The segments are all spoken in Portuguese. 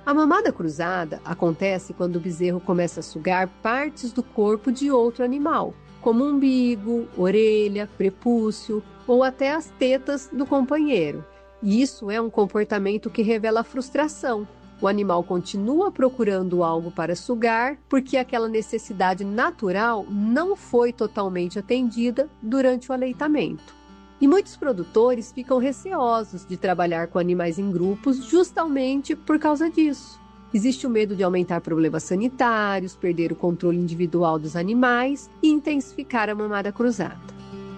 A mamada cruzada acontece quando o bezerro começa a sugar partes do corpo de outro animal, como umbigo, orelha, prepúcio ou até as tetas do companheiro. E isso é um comportamento que revela frustração. O animal continua procurando algo para sugar porque aquela necessidade natural não foi totalmente atendida durante o aleitamento. E muitos produtores ficam receosos de trabalhar com animais em grupos justamente por causa disso. Existe o medo de aumentar problemas sanitários, perder o controle individual dos animais e intensificar a mamada cruzada.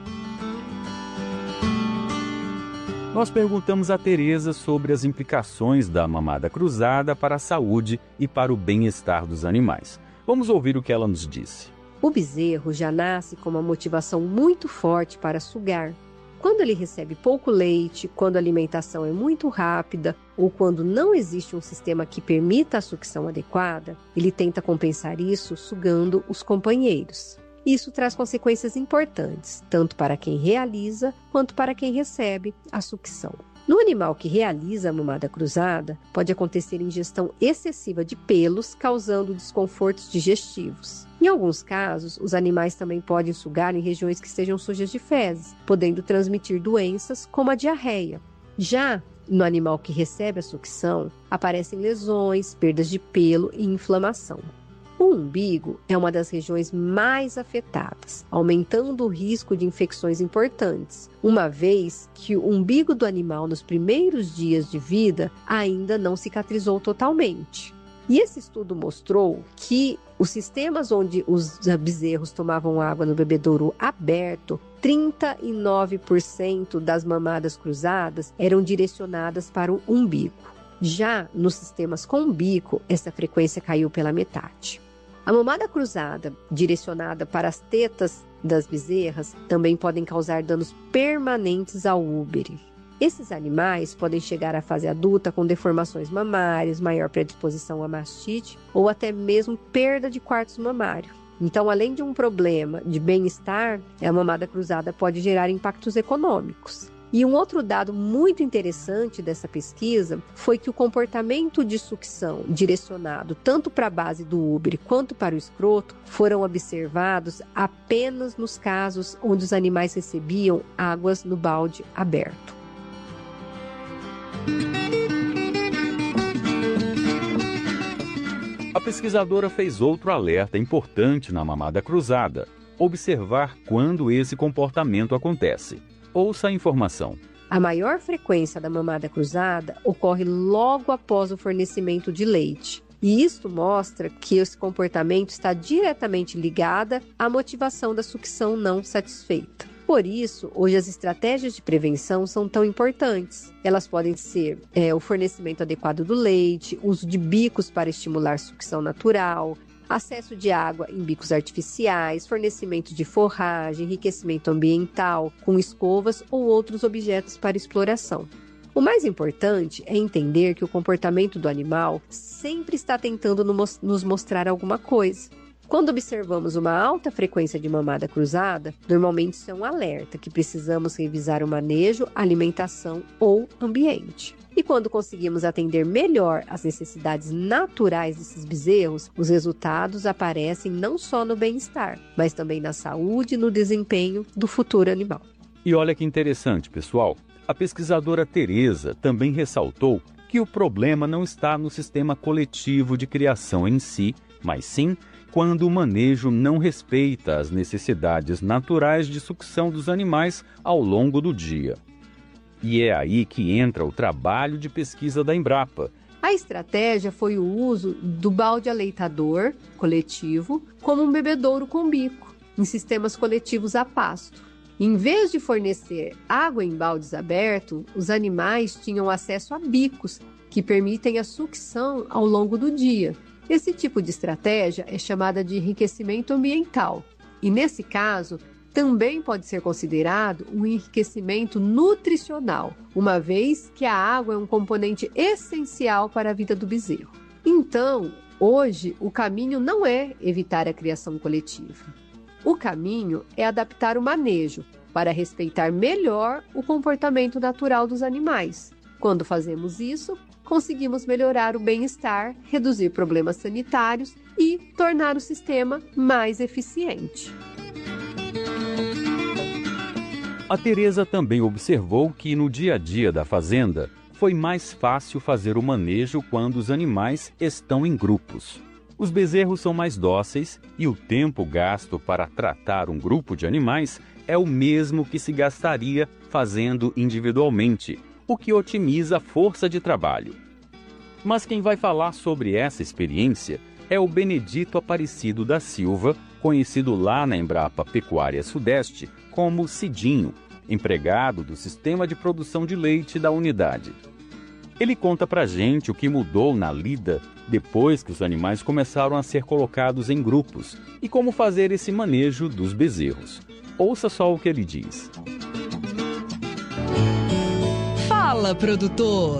Nós perguntamos a Tereza sobre as implicações da mamada cruzada para a saúde e para o bem-estar dos animais. Vamos ouvir o que ela nos disse. O bezerro já nasce com uma motivação muito forte para sugar. Quando ele recebe pouco leite, quando a alimentação é muito rápida ou quando não existe um sistema que permita a sucção adequada, ele tenta compensar isso sugando os companheiros. Isso traz consequências importantes, tanto para quem realiza quanto para quem recebe a sucção. No animal que realiza a mamada cruzada, pode acontecer ingestão excessiva de pelos, causando desconfortos digestivos. Em alguns casos, os animais também podem sugar em regiões que estejam sujas de fezes, podendo transmitir doenças como a diarreia. Já no animal que recebe a sucção, aparecem lesões, perdas de pelo e inflamação. O umbigo é uma das regiões mais afetadas, aumentando o risco de infecções importantes, uma vez que o umbigo do animal nos primeiros dias de vida ainda não cicatrizou totalmente. E esse estudo mostrou que os sistemas onde os bezerros tomavam água no bebedouro aberto, 39% das mamadas cruzadas eram direcionadas para o umbigo. Já nos sistemas com bico, essa frequência caiu pela metade. A mamada cruzada, direcionada para as tetas das bezerras, também podem causar danos permanentes ao úbere. Esses animais podem chegar à fase adulta com deformações mamárias, maior predisposição à mastite ou até mesmo perda de quartos mamário. Então, além de um problema de bem-estar, a mamada cruzada pode gerar impactos econômicos. E um outro dado muito interessante dessa pesquisa foi que o comportamento de sucção direcionado tanto para a base do úbere quanto para o escroto foram observados apenas nos casos onde os animais recebiam águas no balde aberto. A pesquisadora fez outro alerta importante na mamada cruzada: observar quando esse comportamento acontece. Ouça a informação. A maior frequência da mamada cruzada ocorre logo após o fornecimento de leite. E isto mostra que esse comportamento está diretamente ligado à motivação da sucção não satisfeita. Por isso, hoje as estratégias de prevenção são tão importantes. Elas podem ser o fornecimento adequado do leite, uso de bicos para estimular sucção natural, acesso de água em bicos artificiais, fornecimento de forragem, enriquecimento ambiental com escovas ou outros objetos para exploração. O mais importante é entender que o comportamento do animal sempre está tentando nos mostrar alguma coisa. Quando observamos uma alta frequência de mamada cruzada, normalmente isso é um alerta que precisamos revisar o manejo, alimentação ou ambiente. E quando conseguimos atender melhor as necessidades naturais desses bezerros, os resultados aparecem não só no bem-estar, mas também na saúde e no desempenho do futuro animal. E olha que interessante, pessoal. A pesquisadora Tereza também ressaltou que o problema não está no sistema coletivo de criação em si, mas sim quando o manejo não respeita as necessidades naturais de sucção dos animais ao longo do dia. E é aí que entra o trabalho de pesquisa da Embrapa. A estratégia foi o uso do balde aleitador coletivo como um bebedouro com bico, em sistemas coletivos a pasto. Em vez de fornecer água em baldes abertos, os animais tinham acesso a bicos, que permitem a sucção ao longo do dia. Esse tipo de estratégia é chamada de enriquecimento ambiental. E nesse caso, também pode ser considerado um enriquecimento nutricional, uma vez que a água é um componente essencial para a vida do bezerro. Então, hoje, o caminho não é evitar a criação coletiva. O caminho é adaptar o manejo para respeitar melhor o comportamento natural dos animais. Quando fazemos isso, conseguimos melhorar o bem-estar, reduzir problemas sanitários e tornar o sistema mais eficiente. A Tereza também observou que no dia a dia da fazenda foi mais fácil fazer o manejo quando os animais estão em grupos. Os bezerros são mais dóceis e o tempo gasto para tratar um grupo de animais é o mesmo que se gastaria fazendo individualmente, o que otimiza a força de trabalho. Mas quem vai falar sobre essa experiência é o Benedito Aparecido da Silva, conhecido lá na Embrapa Pecuária Sudeste como Cidinho, empregado do sistema de produção de leite da unidade. Ele conta pra gente o que mudou na lida depois que os animais começaram a ser colocados em grupos e como fazer esse manejo dos bezerros. Ouça só o que ele diz. Fala, produtor!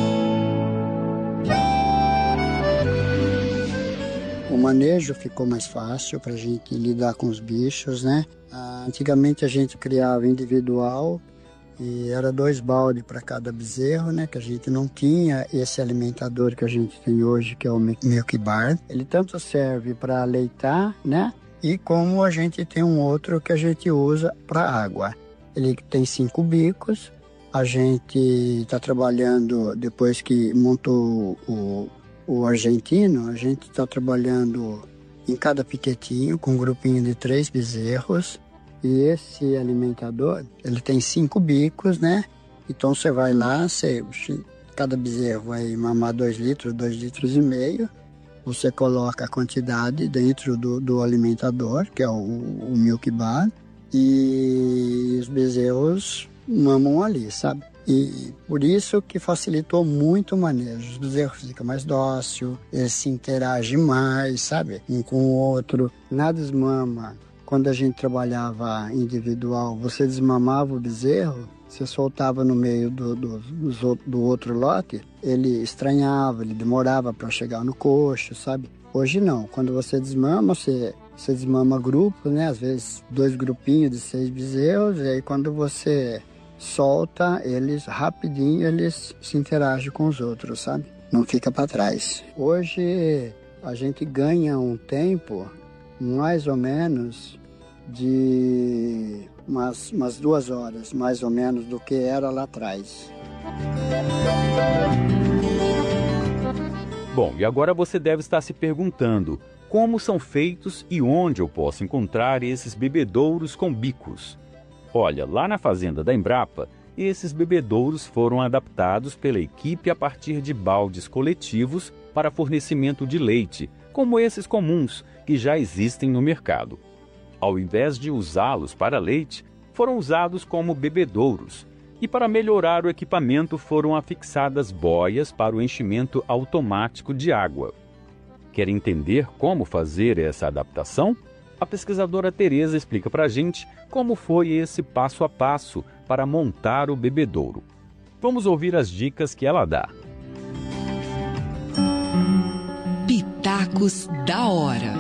O manejo ficou mais fácil para a gente lidar com os bichos, né? Antigamente a gente criava individual e era 2 baldes para cada bezerro, né? Que a gente não tinha esse alimentador que a gente tem hoje, que é o Milk Bar. Ele tanto serve para aleitar, né? E como a gente tem um outro que a gente usa para água. Ele tem 5 bicos. A gente está trabalhando, depois que montou o argentino, a gente está trabalhando em cada piquetinho com um grupinho de 3 bezerros. E esse alimentador, ele tem 5 bicos, né? Então você vai lá, cada bezerro vai mamar 2 litros, 2 litros e meio. Você coloca a quantidade dentro do alimentador, que é o Milk Bar, e os bezerros mamam ali, sabe? E por isso que facilitou muito o manejo. Os bezerros ficam mais dóceis, eles se interagem mais, sabe? Um com o outro. Na desmama, quando a gente trabalhava individual, você desmamava o bezerro, você soltava no meio do outro lote, ele estranhava, ele demorava para chegar no coxo, sabe? Hoje não, quando você desmama, você desmama grupo, né? Às vezes 2 grupinhos de 6 bezerros, e aí quando você solta, eles rapidinho, eles se interagem com os outros, sabe? Não fica para trás. Hoje a gente ganha um tempo, mais ou menos, de umas 2 horas, mais ou menos, do que era lá atrás. Bom, e agora você deve estar se perguntando como são feitos e onde eu posso encontrar esses bebedouros com bicos. Olha, lá na fazenda da Embrapa, esses bebedouros foram adaptados pela equipe a partir de baldes coletivos para fornecimento de leite, como esses comuns que já existem no mercado. Ao invés de usá-los para leite, foram usados como bebedouros. E para melhorar o equipamento foram afixadas boias para o enchimento automático de água. Quer entender como fazer essa adaptação? A pesquisadora Tereza explica para a gente como foi esse passo a passo para montar o bebedouro. Vamos ouvir as dicas que ela dá. Pitacos da hora.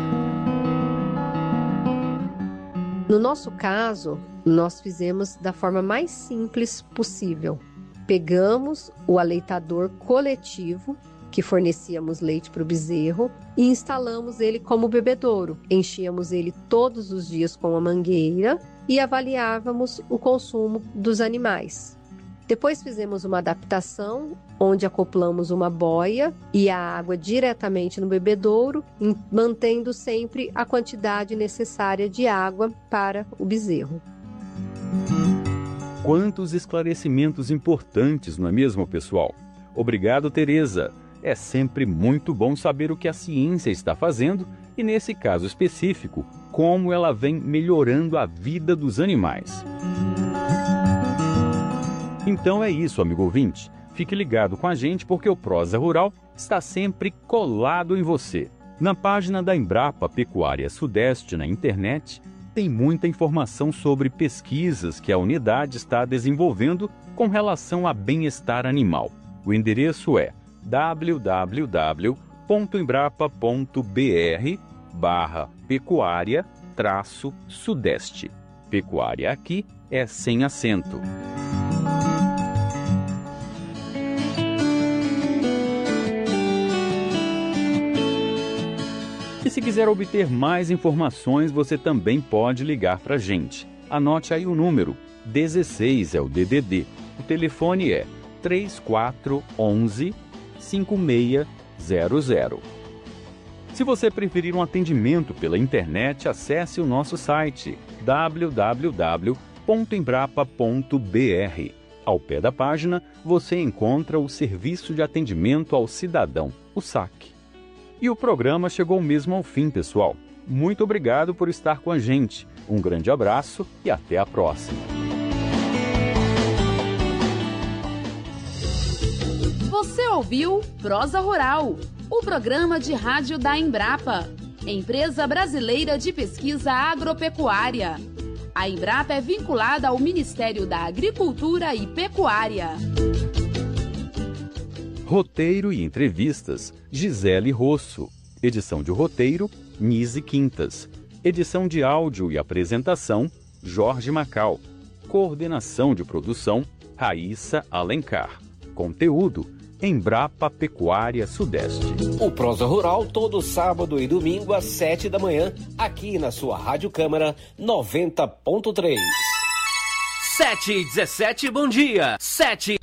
No nosso caso, nós fizemos da forma mais simples possível. Pegamos o aleitador coletivo, que fornecíamos leite para o bezerro, e instalamos ele como bebedouro. Enchíamos ele todos os dias com a mangueira e avaliávamos o consumo dos animais. Depois fizemos uma adaptação, onde acoplamos uma boia e a água diretamente no bebedouro, mantendo sempre a quantidade necessária de água para o bezerro. Quantos esclarecimentos importantes, não é mesmo, pessoal? Obrigado, Tereza. É sempre muito bom saber o que a ciência está fazendo e, nesse caso específico, como ela vem melhorando a vida dos animais. Então é isso, amigo ouvinte. Fique ligado com a gente porque o Prosa Rural está sempre colado em você. Na página da Embrapa Pecuária Sudeste na internet, tem muita informação sobre pesquisas que a unidade está desenvolvendo com relação a bem-estar animal. O endereço é www.embrapa.br/pecuária-sudeste. Pecuária aqui é sem acento. E se quiser obter mais informações, você também pode ligar para a gente. Anote aí o número, 16 é o DDD. O telefone é 3411-5600. Se você preferir um atendimento pela internet, acesse o nosso site www.embrapa.br. Ao pé da página, você encontra o Serviço de Atendimento ao Cidadão, o SAC. E o programa chegou mesmo ao fim, pessoal. Muito obrigado por estar com a gente. Um grande abraço e até a próxima. Você ouviu Prosa Rural, o programa de rádio da Embrapa, Empresa Brasileira de Pesquisa Agropecuária. A Embrapa é vinculada ao Ministério da Agricultura e Pecuária. Roteiro e entrevistas, Gisele Rosso. Edição de roteiro, Nise Quintas. Edição de áudio e apresentação, Jorge Macal. Coordenação de produção, Raíssa Alencar. Conteúdo, Embrapa Pecuária Sudeste. O Prosa Rural todo sábado e domingo às 7 da manhã, aqui na sua Rádio Câmara 90.3. 7h17, bom dia. 7.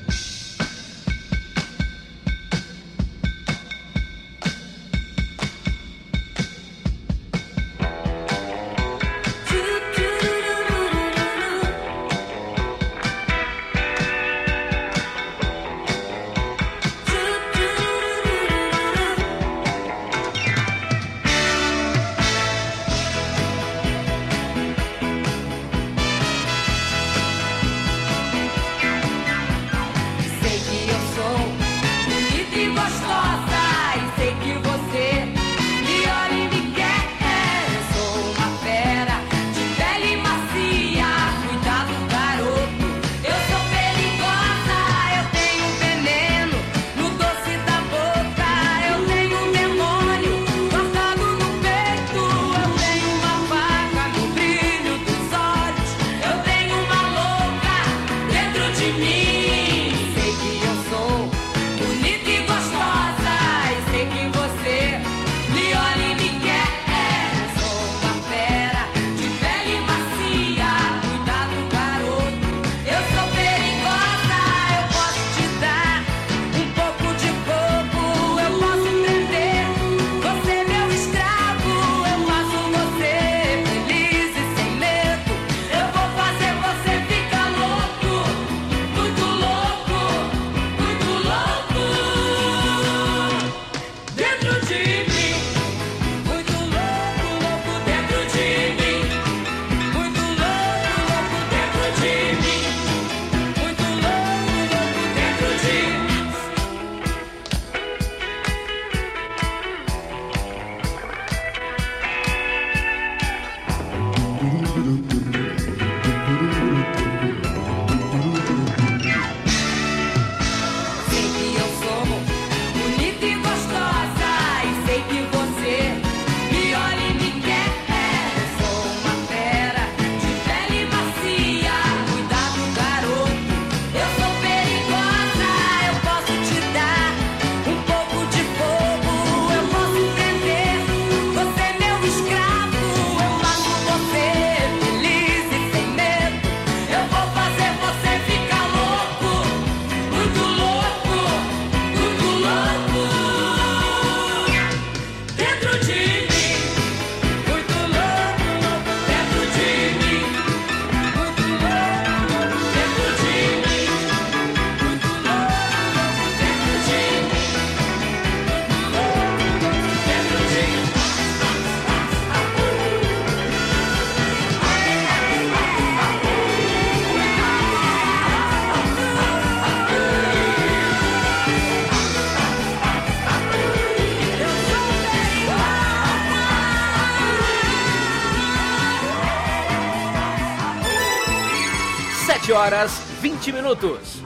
horas 20 minutos.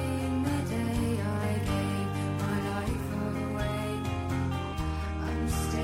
I'm still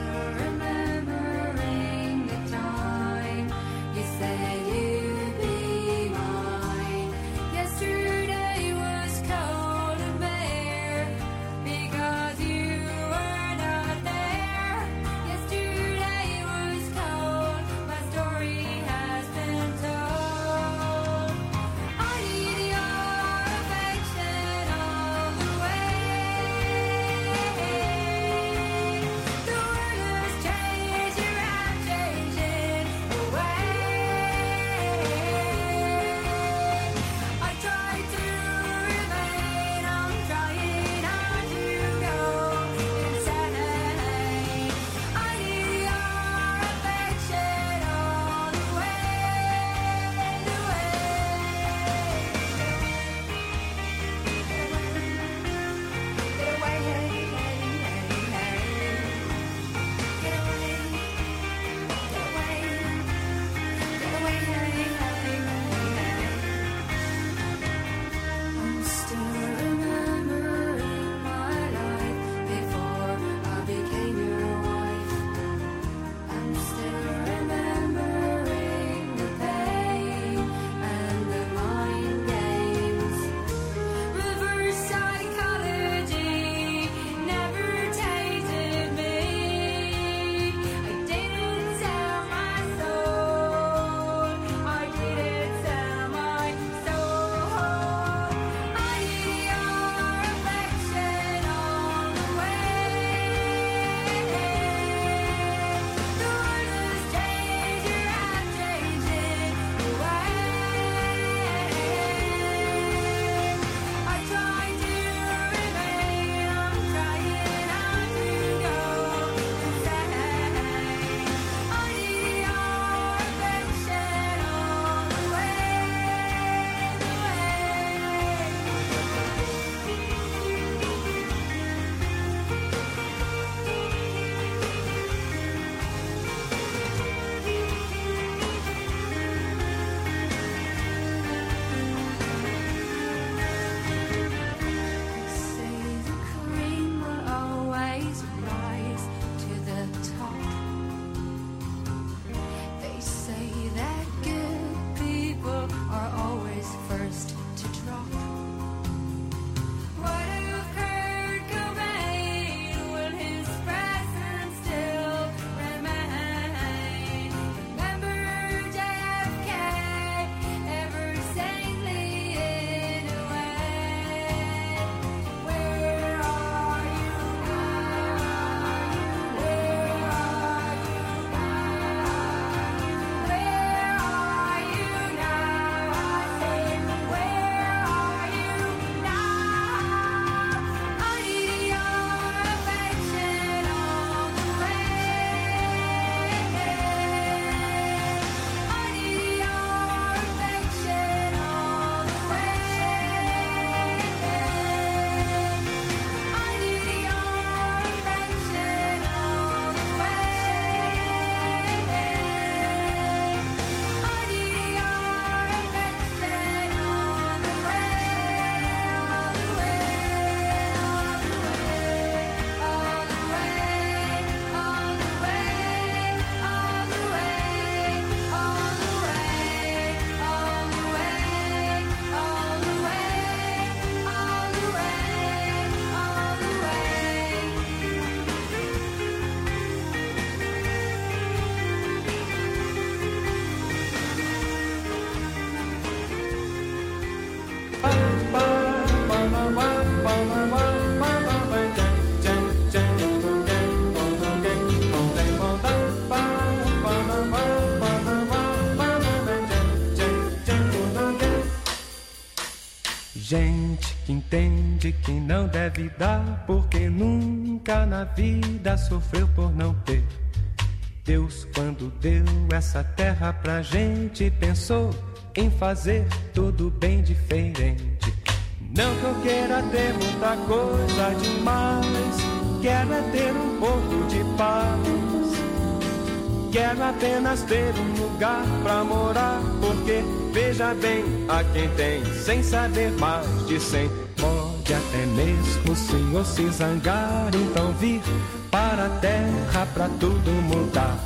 engravidar, porque nunca na vida sofreu por não ter. Deus, quando deu essa terra pra gente, pensou em fazer tudo bem diferente. Não que eu queira ter muita coisa demais, quero é ter um pouco de paz. Quero apenas ter um lugar pra morar, porque veja bem, a quem tem, sem saber mais de 100. Pode até mesmo o senhor se zangar, então vir para a terra pra tudo mudar.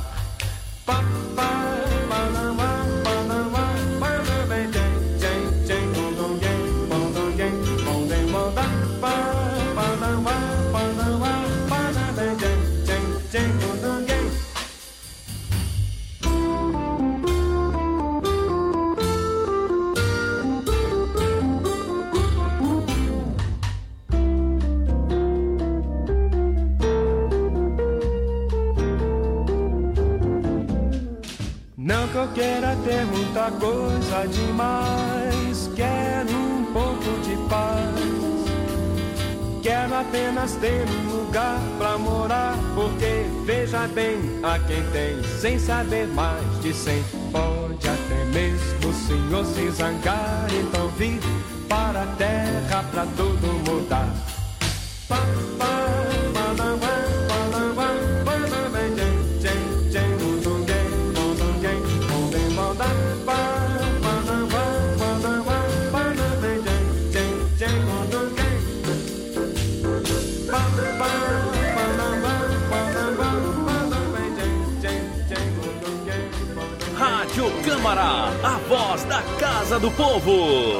Não que eu queira ter muita coisa demais, quero um pouco de paz. Quero apenas ter um lugar pra morar, porque veja bem, a quem tem, sem saber mais de 100. Pode até mesmo o senhor se zangar, então vir para a terra pra tudo mudar. Rádio Câmara, a voz da Casa do Povo.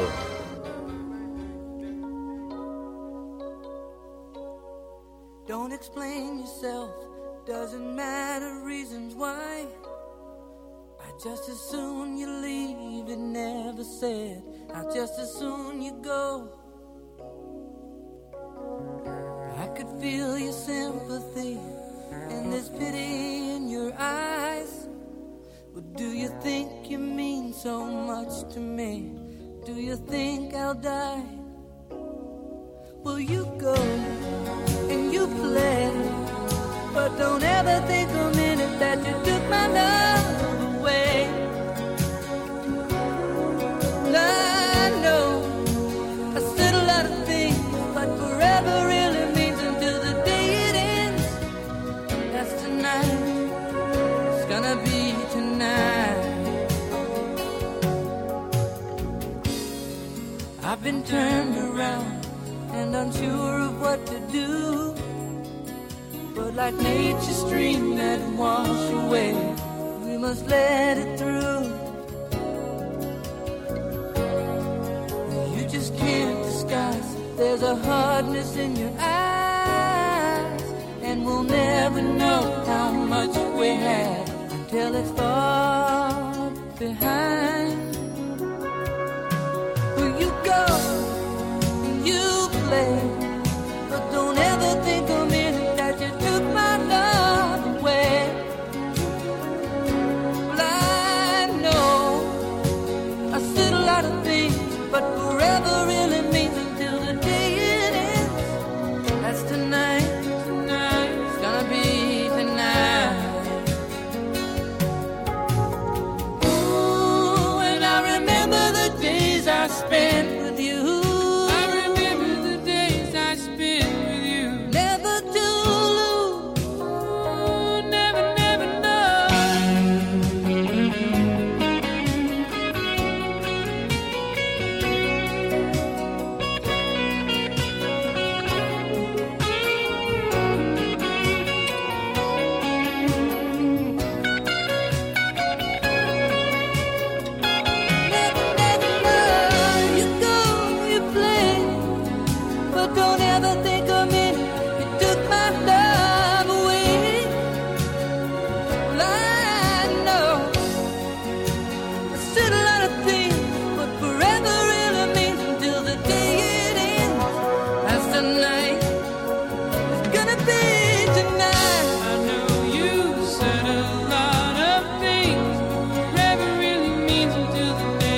Don't explain yourself, doesn't matter reasons why. I just as soon you leave, it never said. I just as soon you go. I could feel your sympathy and there's pity in your eyes. But do you think you mean so much to me? Do you think I'll die? Well, you go and you play, but don't ever think a minute that you took my love away. I know I said a lot of things, but forever really means until the day it ends. That's tonight, it's gonna be tonight. I've been turned around and unsure of what to do, but like nature's stream that wash away, we must let it through. You just can't disguise, there's a hardness in your eyes, and we'll never know how much we had until it's far behind. Will you go? You play, but don't ever think a minute that you took my love away. Well, I know I said a lot of things, but forever really means until the day it ends. That's tonight, tonight, it's gonna be tonight. Ooh, and I remember the days I spent with you.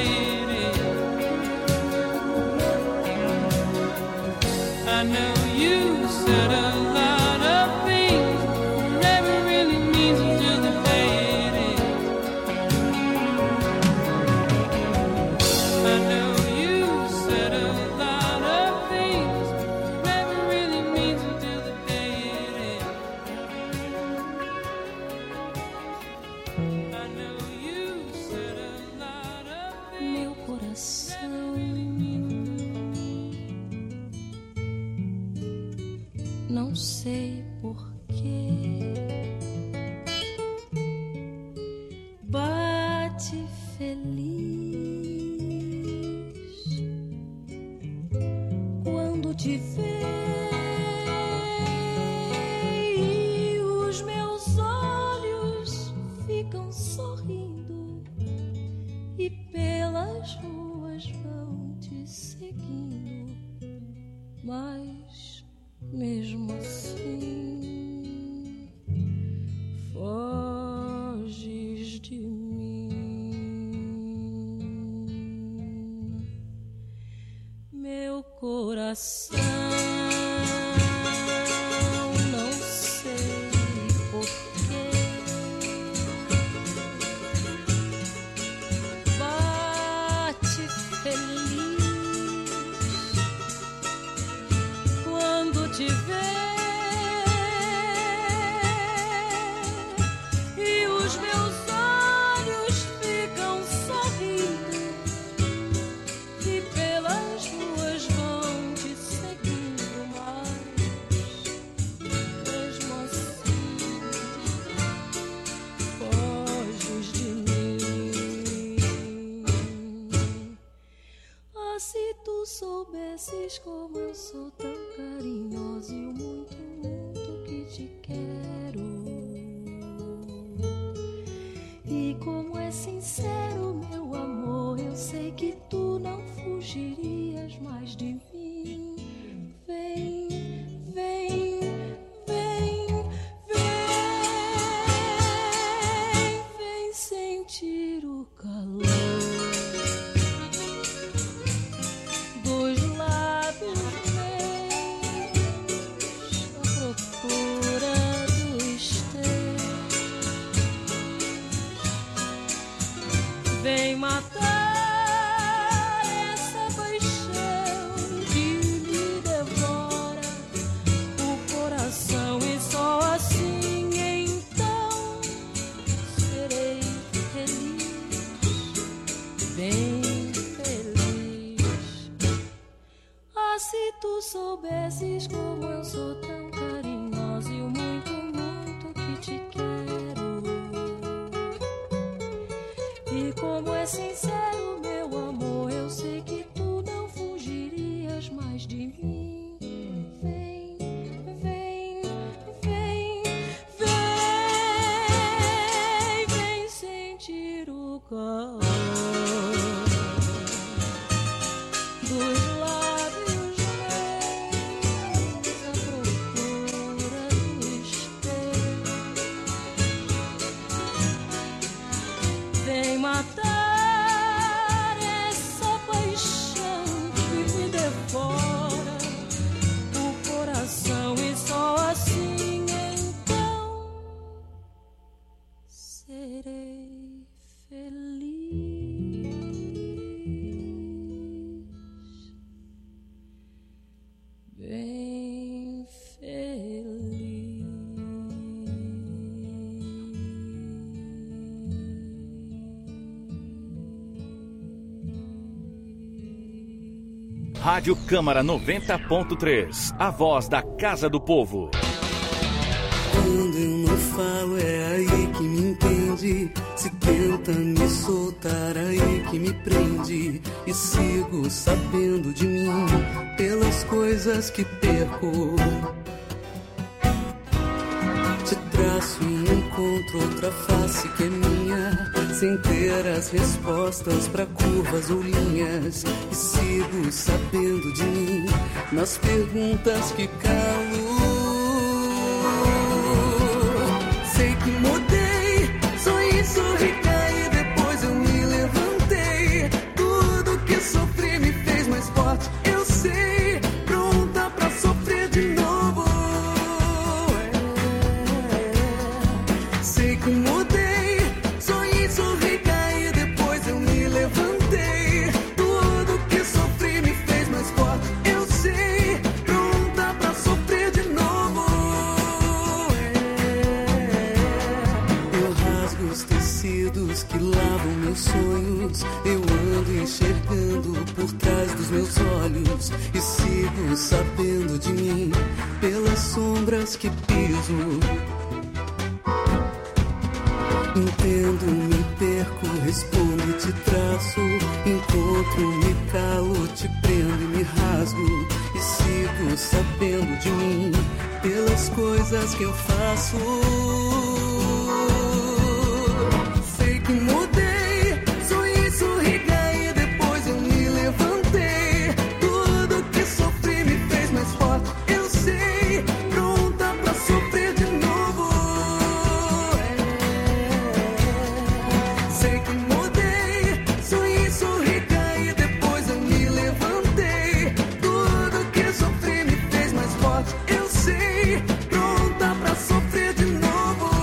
I know you porquê. Bate feliz quando te vê e os meus olhos ficam sorrindo e pelas ruas vão te seguindo, mas mesmo assim foges de mim, meu coração. Não sei porquê bate feliz quando te vê e os meus olhos ficam sorrindo e pelas ruas vão te seguindo, mas mesmo assim foges de mim. Ah, se tu soubesses como eu sou tão carinhosa e o muito, muito que te quero, e como é sincero meu amor, eu sei que tu não fugirias mais de mim. Vem, vem, vem, vem, vem sentir o calor dos lábios meus à procura dos teus. Vem matar essa paixão que me devora o coração e só assim então serei feliz, bem feliz. Ah, se tu soubesses como eu sou tão carinhosa e o muito, muito que te quero, e como é sincero meu amor, eu sei que tu não fugirias mais de mim. Vem, vem, vem, vem, vem sentir o calor dos lábios meus à procura dos teus. Vem matar essa paixão que me devora o coração e só assim então serei feliz, bem feliz. Rádio Câmara 90.3, a voz da Casa do Povo. Quando eu não falo é aí que me entende. Se tenta me soltar aí que me prende. E sigo sabendo de mim pelas coisas que perco. Te traço e encontro outra face que é minha, sem ter as respostas pra curvas ou linhas. E sigo sabendo de mim nas perguntas que calo. Sei que mudei, sonhei, sorri, caí, depois eu me levantei. Tudo que sofri me fez mais forte, eu sei, pronta pra sofrer de novo. Sei que mudei, sonhei, sorri, caí, depois eu me levantei. Tudo que sofri me fez mais forte, eu sei, pronta pra sofrer sorriso. Entendo, me perco, respondo, te traço. Encontro, me calo, te prendo e me rasgo. E sigo sabendo de mim pelas coisas que eu faço. Sei que mudei, sonhei, sorri, caí, depois eu me levantei. Tudo que sofri me fez mais forte, eu sei. Pronta pra sofrer de novo. Sei que mudei, sonhei, sorri, caí, depois eu me levantei. Tudo que sofri me fez mais forte, eu sei. Pronta pra sofrer de novo.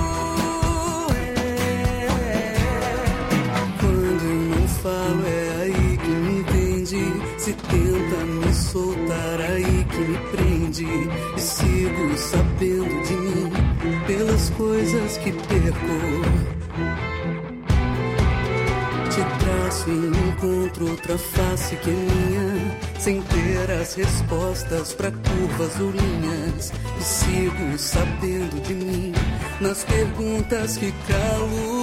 Quando eu não falo é aí que me entende. Se tenta me soltar aí que me prende. E sigo sabendo de mim pelas coisas que perco. Te traço e encontro outra face que é minha, sem ter as respostas pra curvas ou linhas. E sigo sabendo de mim nas perguntas que calo.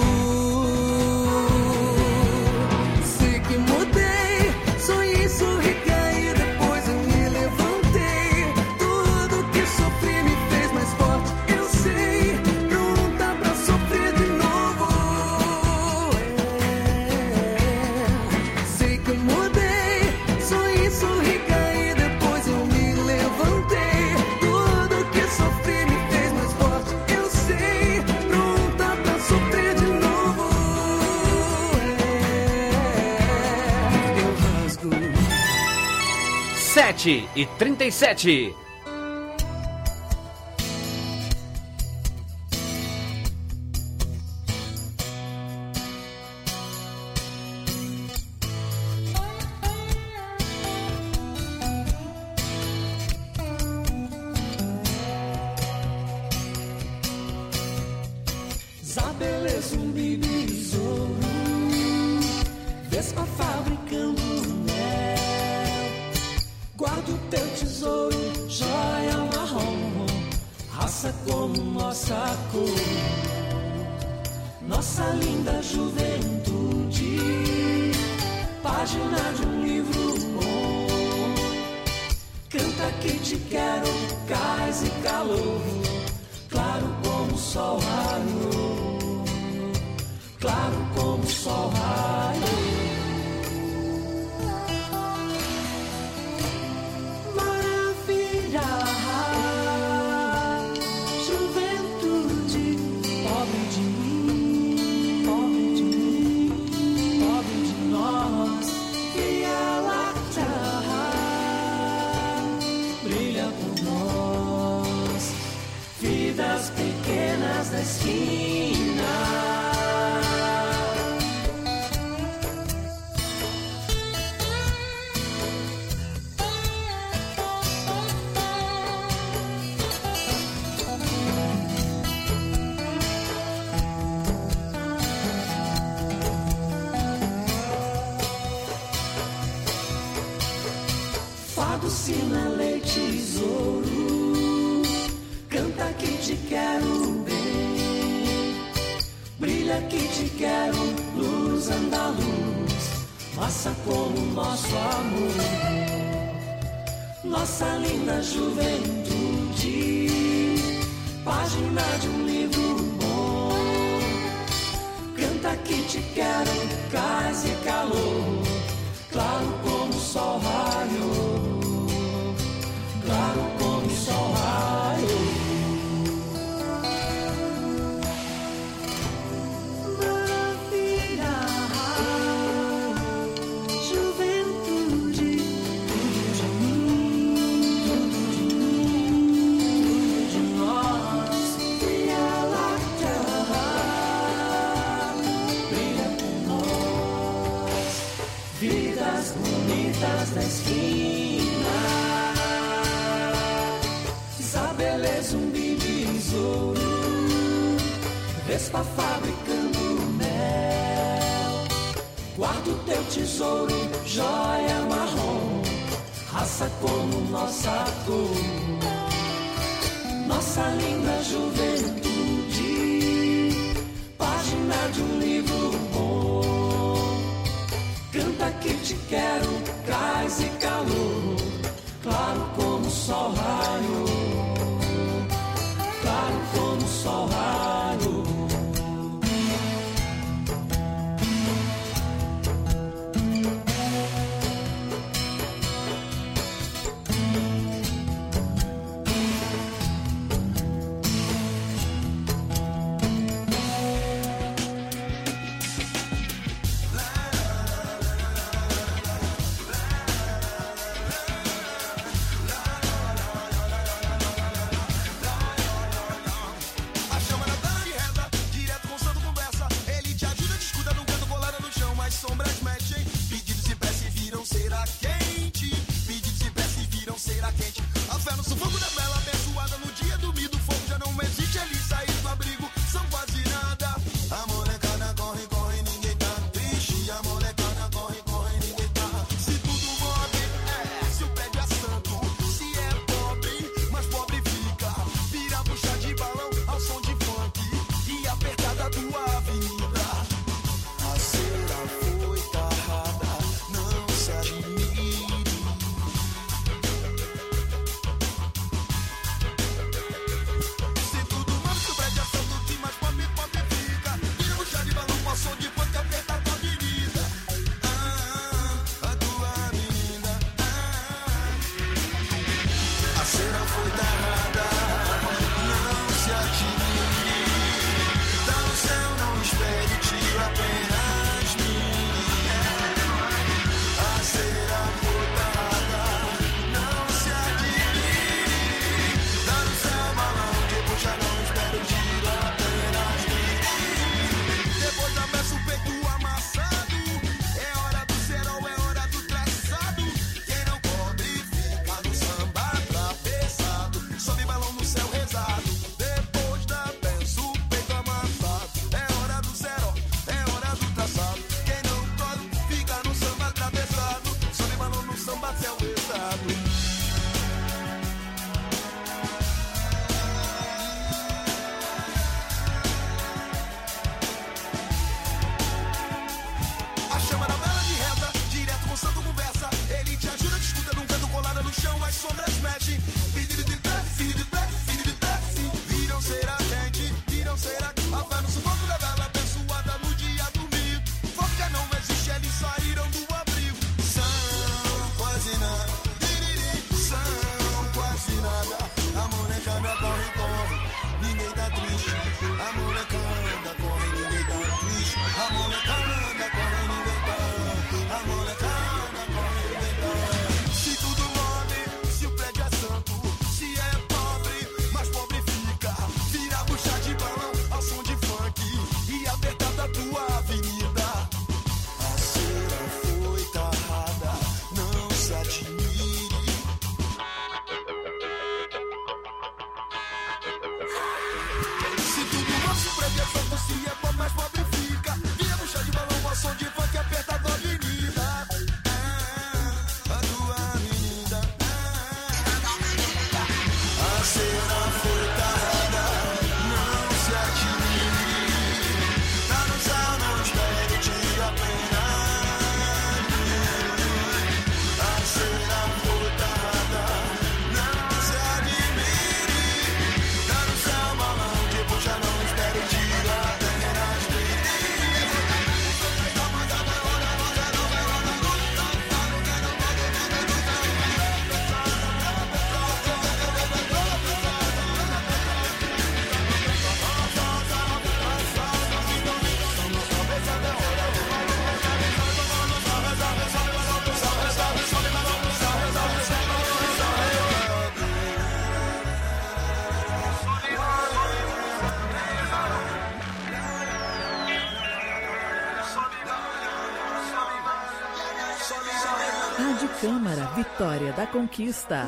Sei que mudei, sonhei, sorri, caí, depois eu me levantei. Tudo que sofri me fez mais forte, eu sei. Pronta pra sofrer de novo. Sei que mudei, sonhei, sorri, caí, depois eu me levantei. Tudo que sofri me fez mais forte, eu sei. Pronta pra sofrer de novo. Eu rasgo. 7h37. Zabeleza, um besouro, Vespa fabricando mel. Guarda o teu tesouro, joia marrom, raça como nossa cor. Nossa linda juventude, página de um livro bom. Canta que te quero, cais e calor, claro como o sol raiou, claro como o sol raiou. Maravilha, juventude, pobre de mim, pobre de mim, pobre de nós. Via Láctea brilha por nós. Vidas pequenas da esquina. Fado, sina, leite, tesouro, canta que te quero bem, brilha que te quero, luz andaluz, massa como nosso amor. Nossa linda juventude, página de um livro bom. Canta que te quero, cais e calor, claro como o sol raiou, claro como o sol raiou. Maravilha, juventude, tudo de mim, tudo de nós. Via Láctea brilha por nós. Vidas bonitas da esquina. Isabeleza, um besouro, Vespa fabricando mel. Guarda o teu tesouro, joia marrom, raça como nossa cor. nossa linda juventude, página de um livro bom. Canta que te quero, gás e calor, claro como o sol raio, claro como o sol raio. Rádio Câmara, Vitória da Conquista.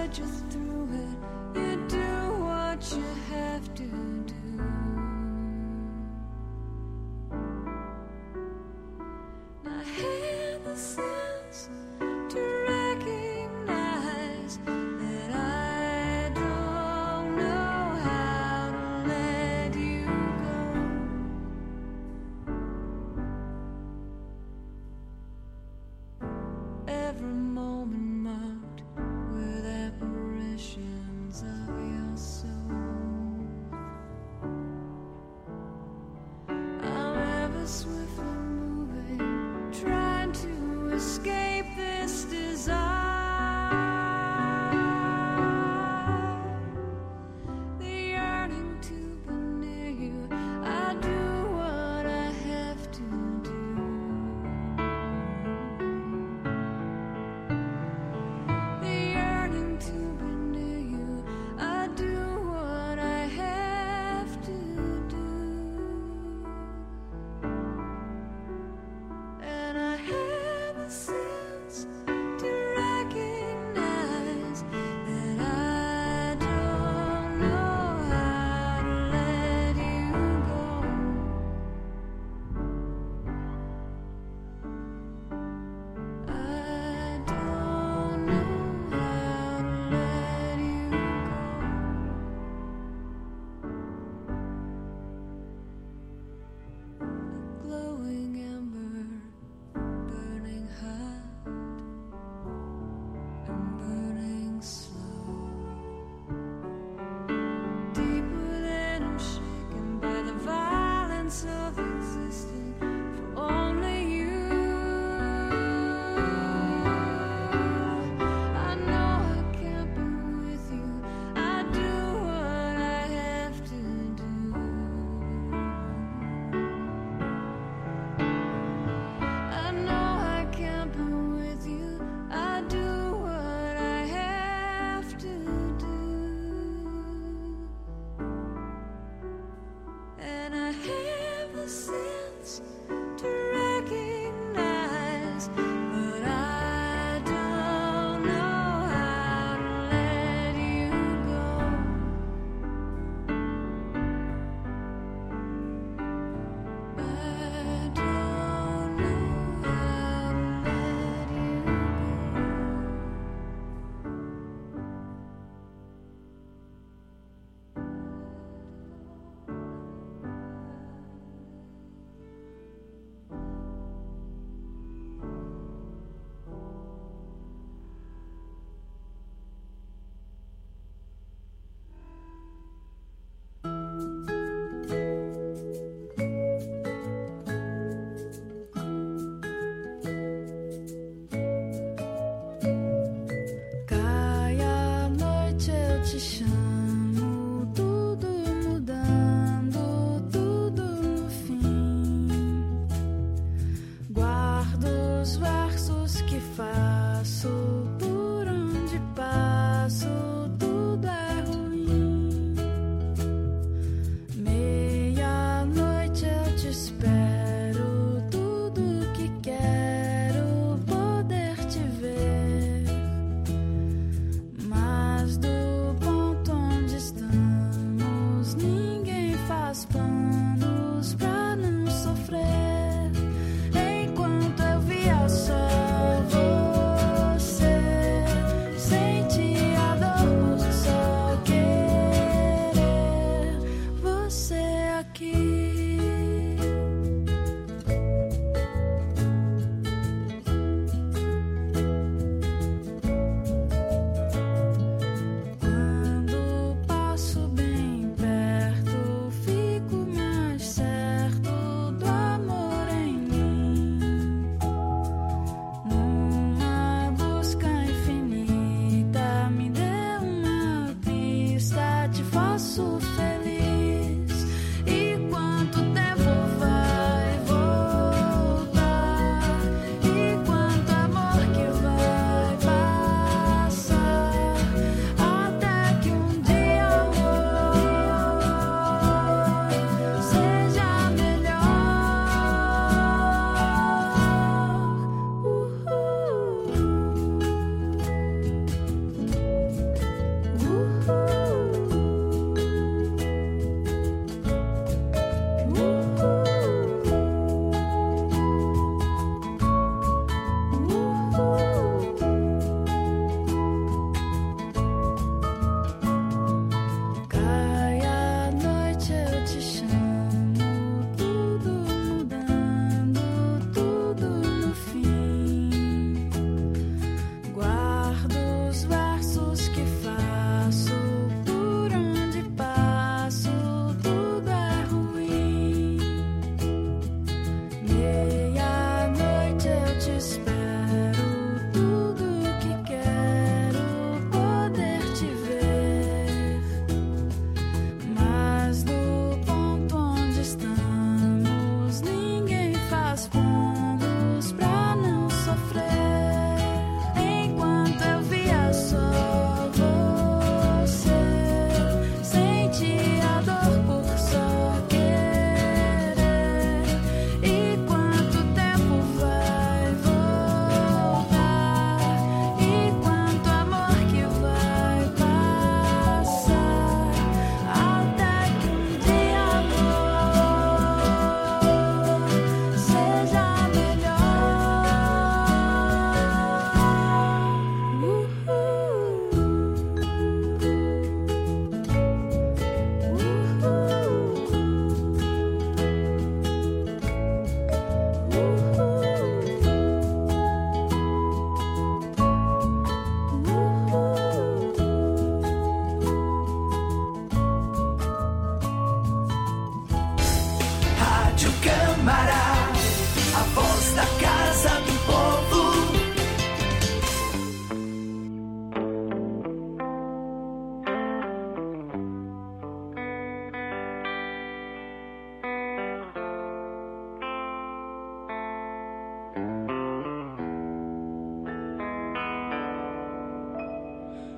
put you through it. You do what you have to do. I had the sense to recognize that I don't know how to let you go. Every moment marked with apprehension.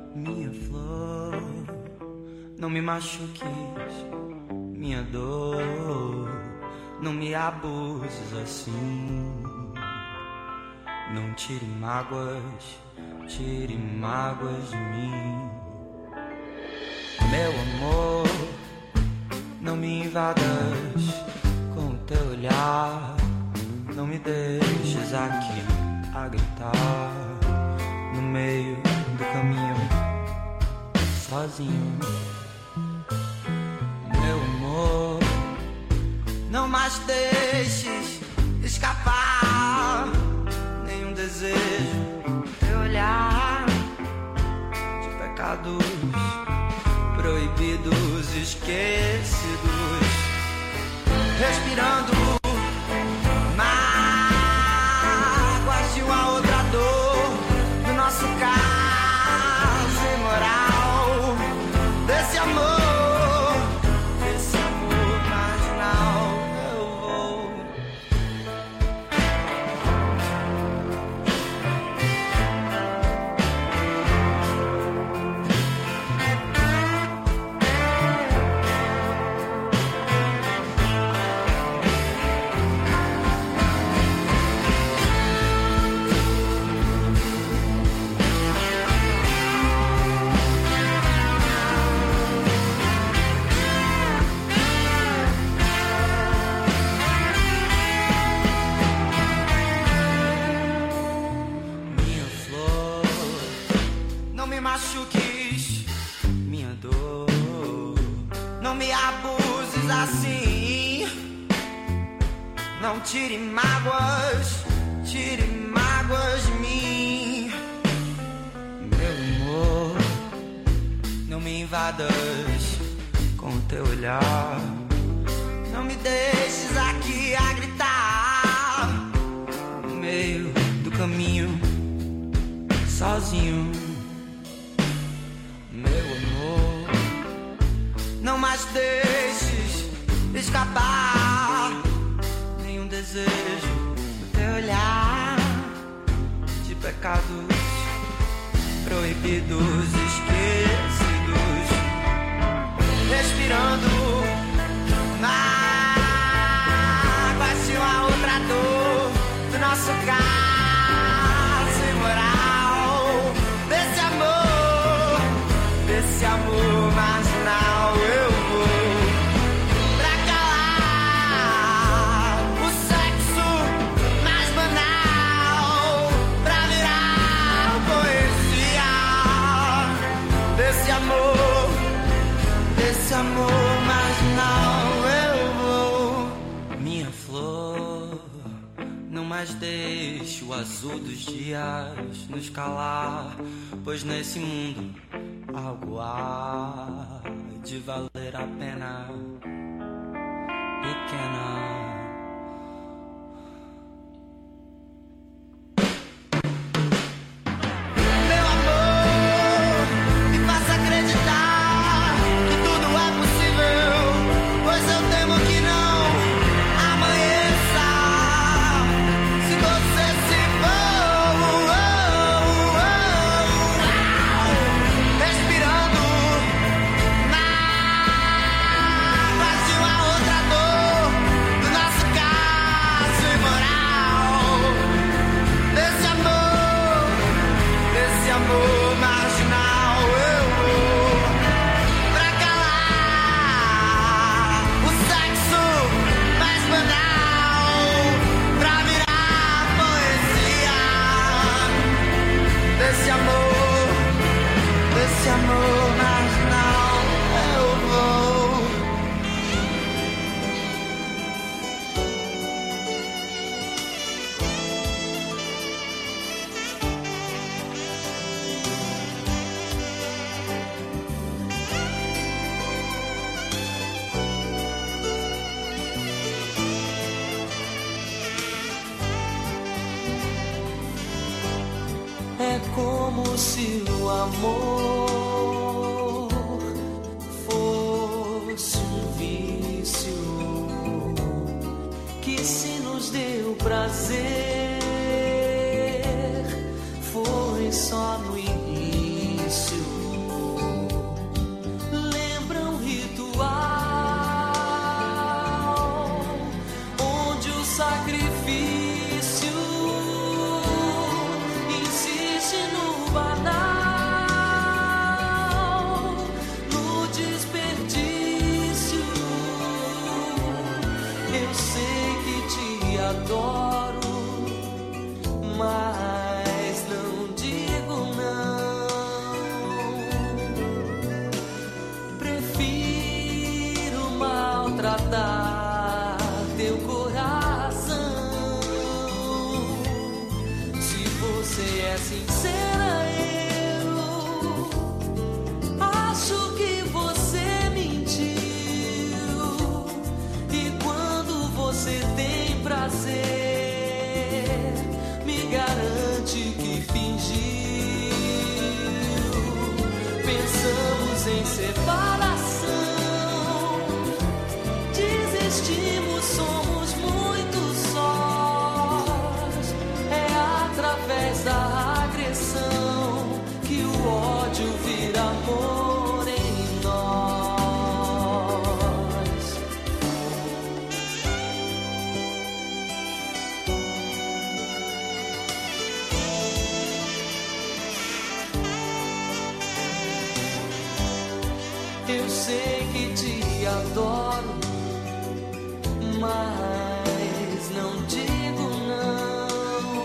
minha flor, não me machuques, minha dor, não me abuses assim. Não tire mágoas de mim. Meu amor, não me invadas com o teu olhar. Não me deixes aqui a gritar no meio do caminho, sozinho. Meu amor, não mais deixes escapar nenhum desejo, teu olhar de pecados proibidos, esquecidos, respirando mágoas de uma outra dor, do nosso caso imoral, desse amor marginal. Eu vou machuques minha dor, não me abuses assim, não tire mágoas de mim. Meu amor, não me invadas com o teu olhar, não me deixes aqui a gritar no meio do caminho, sozinho. Meu amor, não mais deixes escapar nenhum desejo do teu olhar de pecados proibidos, esquecidos, respirando mágoas de uma outra dor, do nosso caso imoral, desse amor marginal. Eu vou pra calar o sexo mais banal, pra virar poesia desse amor marginal. Eu vou, minha flor, não mais deixe o azul dos dias nos calar, pois nesse mundo algo há de valer a pena, pequena. Meu amor, me faça acreditar que tudo é possível, pois eu temo que não amanheça se você se for. Respirando mágoas de uma outra dor, do nosso caso imoral, desse amor marginal. Eu vou pra calar o sexo mais banal, pra virar poesia desse amor marginal. Eu vou. É como se o amor fosse um vício que se nos deu prazer, foi só no início. sincera, eu acho que você mentiu. E quando você tem prazer, me garante que fingiu. Pensamos em separação, desistimos, somos muito sós. É através da agressão que o ódio vira amor em nós. Eu sei que te adoro, mas não digo não.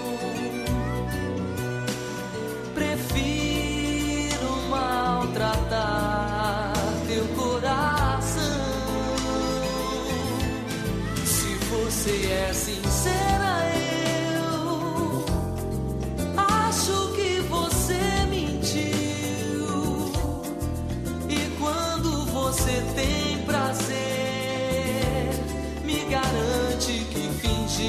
Prefiro maltratar teu coração. Se você é sincera, eu acho que você mentiu. E quando você tem prazer, me garante que fingiu.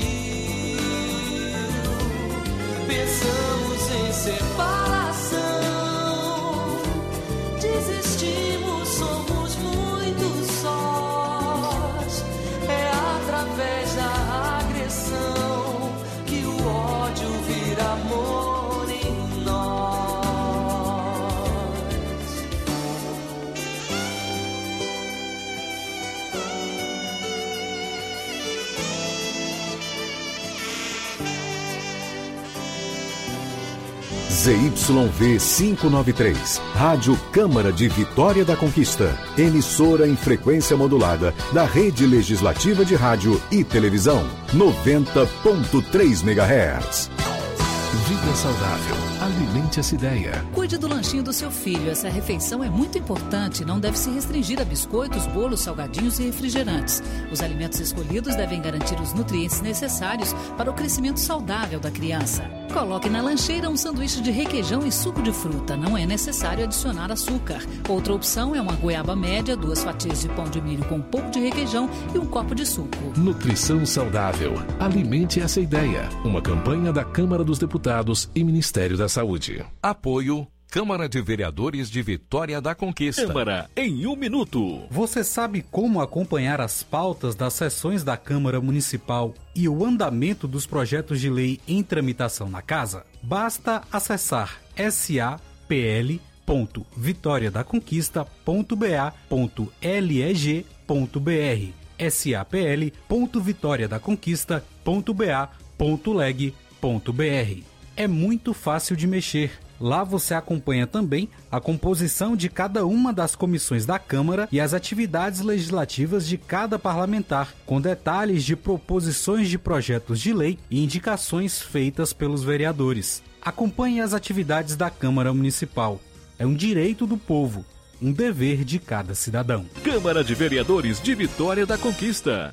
Pensamos em separação, desistimos, somos muito sós. É através da agressão que o ódio vira amor em nós. ZYV 593, Rádio Câmara de Vitória da Conquista, emissora em frequência modulada da Rede Legislativa de Rádio e Televisão, 90.3 MHz. Vida saudável, alimente essa ideia. Cuide do lanchinho do seu filho. Essa refeição é muito importante. Não deve se restringir a biscoitos, bolos, salgadinhos e refrigerantes. Os alimentos escolhidos devem garantir os nutrientes necessários para o crescimento saudável da criança. Coloque na lancheira um sanduíche de requeijão e suco de fruta. Não é necessário adicionar açúcar. Outra opção é uma goiaba média, 2 fatias de pão de milho com um pouco de requeijão e um copo de suco. Nutrição saudável, alimente essa ideia. Uma campanha da Câmara dos Deputados e Ministério da Saúde. Apoio Câmara de Vereadores de Vitória da Conquista. Câmara em 1 minuto. Você sabe como acompanhar as pautas das sessões da Câmara Municipal e o andamento dos projetos de lei em tramitação na Casa? Basta acessar sapl.vitoriadaconquista.ba.leg.br sapl.vitoriadaconquista.ba.leg.br. É muito fácil de mexer. Lá você acompanha também a composição de cada uma das comissões da Câmara e as atividades legislativas de cada parlamentar, com detalhes de proposições de projetos de lei e indicações feitas pelos vereadores. Acompanhe as atividades da Câmara Municipal. É um direito do povo, um dever de cada cidadão. Câmara de Vereadores de Vitória da Conquista.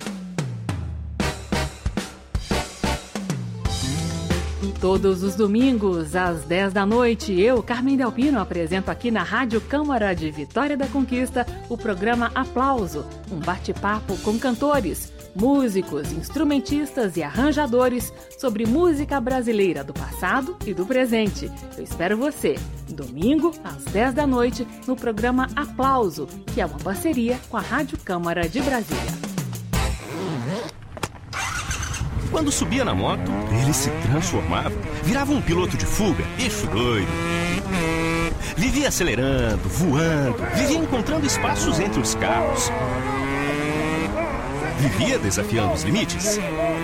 Todos os domingos, às 10 da noite, eu, Carmen Delpino, apresento aqui na Rádio Câmara de Vitória da Conquista o programa Aplauso, um bate-papo com cantores, músicos, instrumentistas e arranjadores sobre música brasileira do passado e do presente. Eu espero você, domingo, às 10 da noite, no programa Aplauso, que é uma parceria com a Rádio Câmara de Brasília. Quando subia na moto, ele se transformava, virava um piloto de fuga, bicho doido. Vivia acelerando, voando, vivia encontrando espaços entre os carros. Vivia desafiando os limites.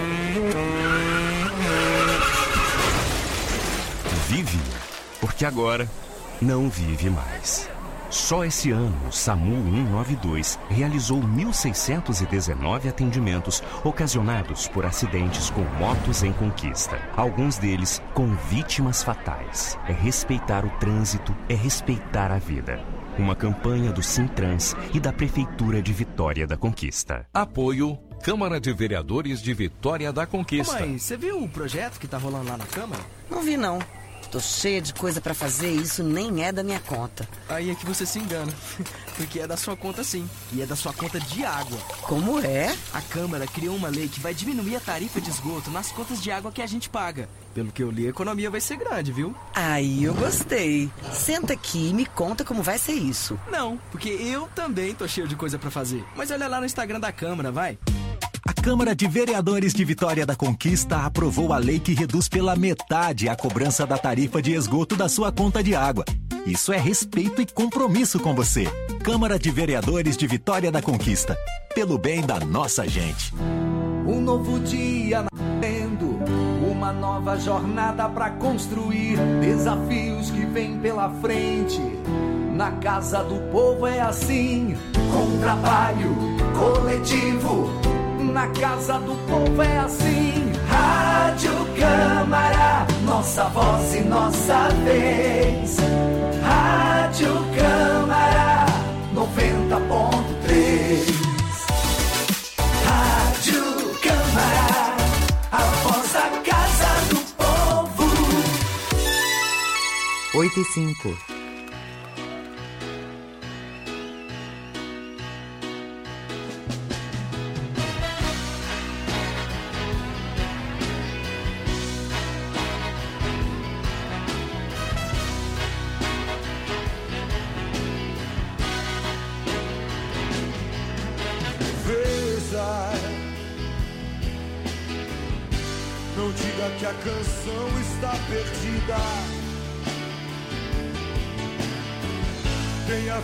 Vive, porque agora não vive mais. Só esse ano, o SAMU 192 realizou 1.619 atendimentos ocasionados por acidentes com motos em conquista. Alguns deles com vítimas fatais. É respeitar o trânsito, é respeitar a vida. Uma campanha do Sintrans e da Prefeitura de Vitória da Conquista. Apoio Câmara de Vereadores de Vitória da Conquista. Ô mãe, você viu o projeto que tá rolando lá na Câmara? Não vi, não. Tô cheia de coisa pra fazer e isso nem é da minha conta. Aí é que você se engana, porque é da sua conta sim, e é da sua conta de água. Como é? A Câmara criou uma lei que vai diminuir a tarifa de esgoto nas contas de água que a gente paga. Pelo que eu li, a economia vai ser grande, viu? Aí eu gostei. Senta aqui e me conta como vai ser isso. Não, porque eu também tô cheio de coisa pra fazer. Mas olha lá no Instagram da Câmara, vai. A Câmara de Vereadores de Vitória da Conquista aprovou a lei que reduz pela metade a cobrança da tarifa de esgoto da sua conta de água. Isso é respeito e compromisso com você. Câmara de Vereadores de Vitória da Conquista. Pelo bem da nossa gente. Um novo dia nascendo, uma nova jornada pra construir, desafios que vêm pela frente. Na Casa do Povo é assim, com trabalho coletivo. Na Casa do Povo é assim. Rádio Câmara, nossa voz e nossa vez. Rádio Câmara 90.3. Rádio Câmara, a voz da Casa do Povo. 8:05. Não diga que a canção está perdida. Tenha